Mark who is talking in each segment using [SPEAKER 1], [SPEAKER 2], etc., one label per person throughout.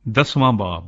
[SPEAKER 1] 10واں باب۔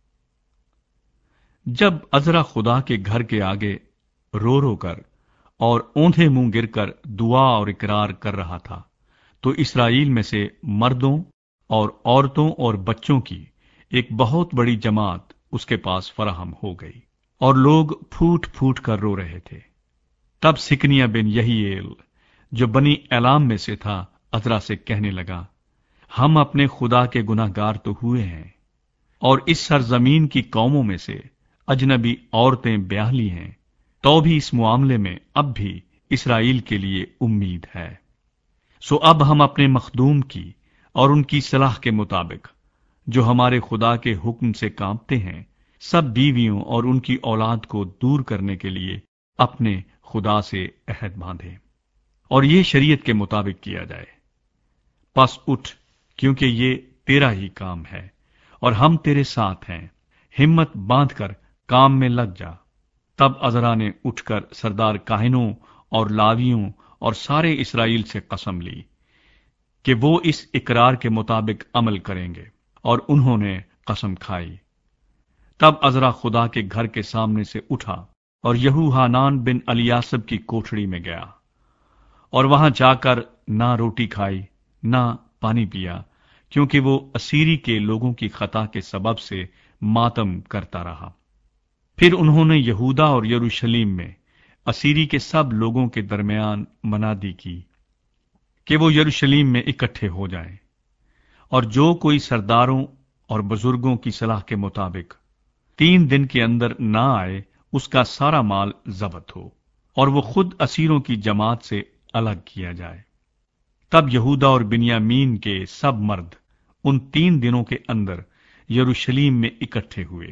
[SPEAKER 1] جب عذرا خدا کے گھر کے آگے رو رو کر اور اوندھے منہ گر کر دعا اور اقرار کر رہا تھا تو اسرائیل میں سے مردوں اور عورتوں اور بچوں کی ایک بہت بڑی جماعت اس کے پاس فراہم ہو گئی اور لوگ پھوٹ پھوٹ کر رو رہے تھے۔ تب سکنیا بن یحییل جو بنی ایلام میں سے تھا عذرا سے کہنے لگا، ہم اپنے خدا کے گناہ گار تو ہوئے ہیں، اور اس سرزمین کی قوموں میں سے اجنبی عورتیں بیاہ لی ہیں، تو بھی اس معاملے میں اب بھی اسرائیل کے لیے امید ہے۔ سو اب ہم اپنے مخدوم کی اور ان کی صلاح کے مطابق جو ہمارے خدا کے حکم سے کانپتے ہیں، سب بیویوں اور ان کی اولاد کو دور کرنے کے لیے اپنے خدا سے عہد باندھیں، اور یہ شریعت کے مطابق کیا جائے۔ پس اٹھ، کیونکہ یہ تیرا ہی کام ہے اور ہم تیرے ساتھ ہیں، ہمت باندھ کر کام میں لگ جا۔ تب عذرا نے اٹھ کر سردار کاہنوں اور لاویوں اور سارے اسرائیل سے قسم لی کہ وہ اس اقرار کے مطابق عمل کریں گے، اور انہوں نے قسم کھائی۔ تب عذرا خدا کے گھر کے سامنے سے اٹھا اور یہوحانان بن الیاسب کی کوٹھڑی میں گیا، اور وہاں جا کر نہ روٹی کھائی نہ پانی پیا، کیونکہ وہ اسیری کے لوگوں کی خطا کے سبب سے ماتم کرتا رہا۔ پھر انہوں نے یہودا اور یروشلم میں اسیری کے سب لوگوں کے درمیان منادی کی کہ وہ یروشلم میں اکٹھے ہو جائیں، اور جو کوئی سرداروں اور بزرگوں کی صلاح کے مطابق 3 دن کے اندر نہ آئے، اس کا سارا مال ضبط ہو، اور وہ خود اسیروں کی جماعت سے الگ کیا جائے۔ تب یہودا اور بنیامین کے سب مرد ان 3 دنوں کے اندر یروشلم میں اکٹھے ہوئے۔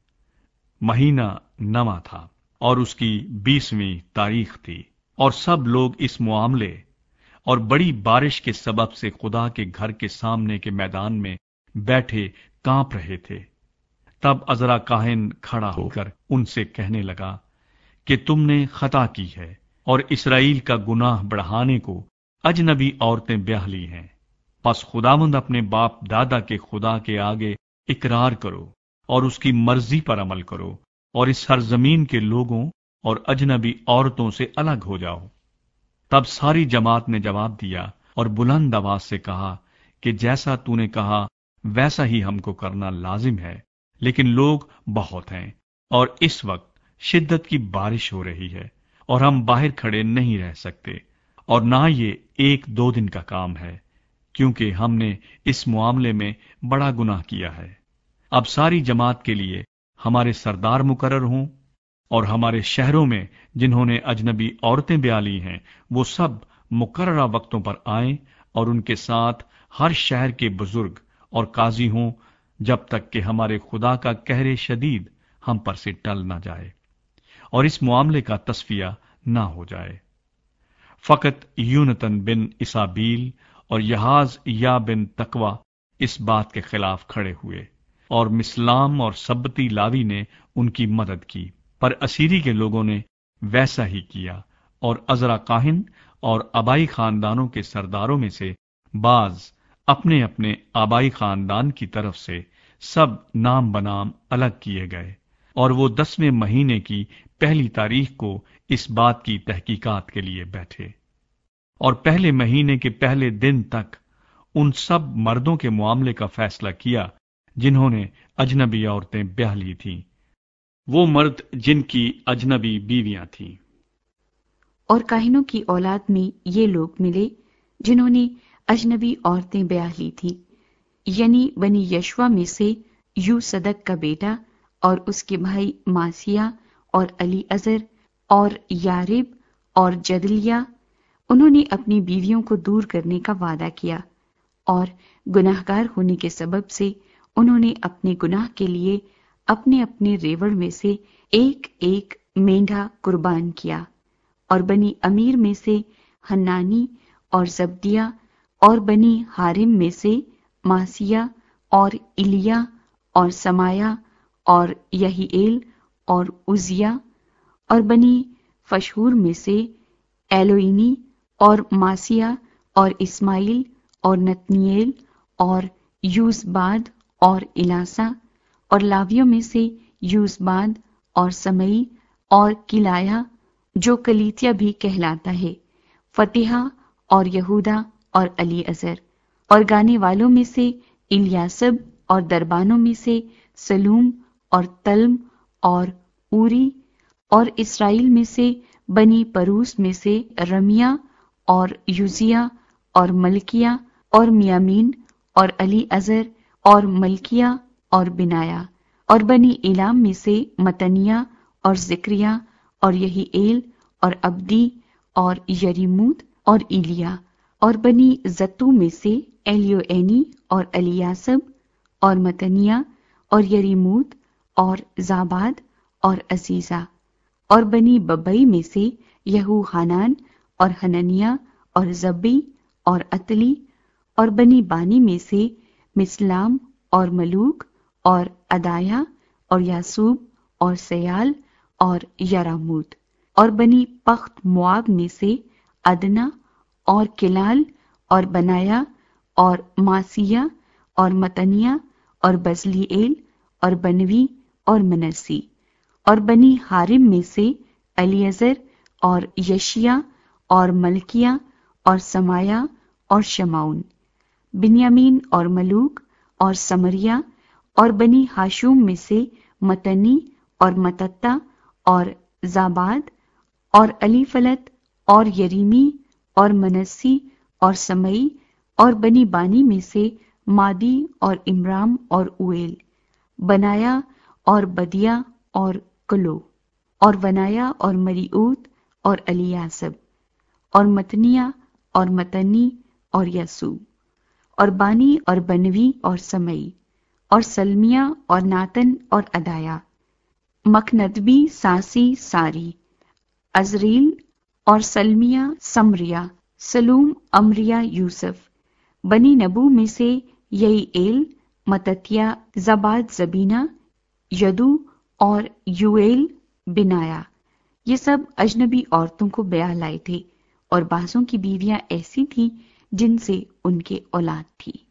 [SPEAKER 1] مہینہ نواں تھا اور اس کی 20ویں تاریخ تھی، اور سب لوگ اس معاملے اور بڑی بارش کے سبب سے خدا کے گھر کے سامنے کے میدان میں بیٹھے کانپ رہے تھے۔ تب عذرا کاہن کھڑا ہو کر ان سے کہنے لگا کہ تم نے خطا کی ہے اور اسرائیل کا گناہ بڑھانے کو اجنبی عورتیں بیاہ لی ہیں۔ پس خداوند اپنے باپ دادا کے خدا کے آگے اقرار کرو اور اس کی مرضی پر عمل کرو، اور اس سرزمین کے لوگوں اور اجنبی عورتوں سے الگ ہو جاؤ۔ تب ساری جماعت نے جواب دیا اور بلند آواز سے کہا کہ جیسا تو نے کہا ویسا ہی ہم کو کرنا لازم ہے، لیکن لوگ بہت ہیں اور اس وقت شدت کی بارش ہو رہی ہے اور ہم باہر کھڑے نہیں رہ سکتے، اور نہ یہ 1-2 دن کا کام ہے، کیونکہ ہم نے اس معاملے میں بڑا گناہ کیا ہے۔ اب ساری جماعت کے لیے ہمارے سردار مقرر ہوں، اور ہمارے شہروں میں جنہوں نے اجنبی عورتیں بیاہ لی ہیں وہ سب مقررہ وقتوں پر آئیں، اور ان کے ساتھ ہر شہر کے بزرگ اور قاضی ہوں، جب تک کہ ہمارے خدا کا قہر شدید ہم پر سے ٹل نہ جائے اور اس معاملے کا تصفیہ نہ ہو جائے۔ فقط یونتن بن اسابیل اور یحاز یا بن تقوی اس بات کے خلاف کھڑے ہوئے، اور مسلام اور سبتی لاوی نے ان کی مدد کی، پر اسیری کے لوگوں نے ویسا ہی کیا، اور عذرا کاہن اور آبائی خاندانوں کے سرداروں میں سے بعض اپنے اپنے آبائی خاندان کی طرف سے سب نام بنام الگ کیے گئے، اور وہ 10ویں مہینے کی پہلی تاریخ کو اس بات کی تحقیقات کے لیے بیٹھے، اور پہلے مہینے کے پہلے دن تک ان سب مردوں کے معاملے کا فیصلہ کیا جنہوں نے اجنبی عورتیں بیاہ لی تھیں، وہ مرد جن کی اجنبی بیویاں تھیں۔
[SPEAKER 2] اور کاہنوں کی اولاد میں یہ لوگ ملے جنہوں نے اجنبی عورتیں بیاہ لی تھیں، یعنی بنی یشوا میں سے یو صدق کا بیٹا اور اس کے بھائی ماسیہ اور علی ازر اور یارب اور جدلیہ۔ انہوں نے اپنی بیویوں کو دور کرنے کا وعدہ کیا، اور گناہگار ہونے کے سبب سے انہوں نے اپنے گناہ کے لیے اپنے اپنے ریوڑ میں سے ایک ایک مینڈھا قربان کیا، اور بنی امیر میں سے حنانی اور زبدیہ، اور بنی حارم میں سے ماسیہ اور ایلیا اور سمایا اور یہیئیل اور عزیہ، اور بنی فشہور میں سے ایلوئینی اور ماسیہ اور اسماعیل اور نتنیل اور یوزباد اور الاسا، اور لاویوں میں سے یوزباد اور سمئی اور کلایا جو کلیتیا بھی کہلاتا ہے، فتحہ اور یہودا اور علی ازر، اور گانے والوں میں سے الیاسب، اور دربانوں میں سے سلوم اور تلم اور اوری، اور اسرائیل میں سے بنی پروس میں سے رمیا اور یوزیا اور ملکیا اور میامین اور علی ازر اور ملکیہ اور بنایا، اور بنی ایلام میں سے متنیا اور ذکریا اور یہیئیل اور عبدی اور یریموت اور ایلیا، اور بنی زتو میں سے ایلیوئینی اور الیاسب اور متنیا اور یریموت اور زاباد اور عزیزہ، اور بنی ببئی میں سے یہو حنان اور حننیا اور زبی اور عتلی، اور بنی بانی میں سے مسلام اور ملوک اور ادایا اور یاسوب اور سیال اور یراموت، اور بنی پخت مواب میں سے ادنا اور کلال اور بنایا اور ماسیہ اور متنیا اور بزلیئیل اور بنوی اور منسی، اور بنی حارم میں سے الیعزر اور یشیا اور ملکیہ اور سمایا اور شمعون، بنیامین اور ملوک اور سمریا، اور بنی ہاشوم میں سے متنی اور متتا اور زاباد اور علی فلت اور یریمی اور منسی اور سمئی، اور بنی بانی میں سے مادی اور امرام اور اویل، بنایا اور بدیا اور کلو، اور بنایا اور مریعوت اور الیاسب، اور متنیا اور متنی اور یسوع، اور بانی اور بنوی اور سمئی، اور سلمیا اور ناتن اور ادایا، مکندبی ساسی ساری، عزریل اور سلمیا سمریا، سلوم امریا یوسف، بنی نبو میں سے یعیل، متتیا، زباد زبینہ، یدو اور یویل بنایا، یہ سب اجنبی عورتوں کو بیاہ لائے تھے، اور بعضوں کی بیویاں ایسی تھیں جن سے ان کے اولاد تھی۔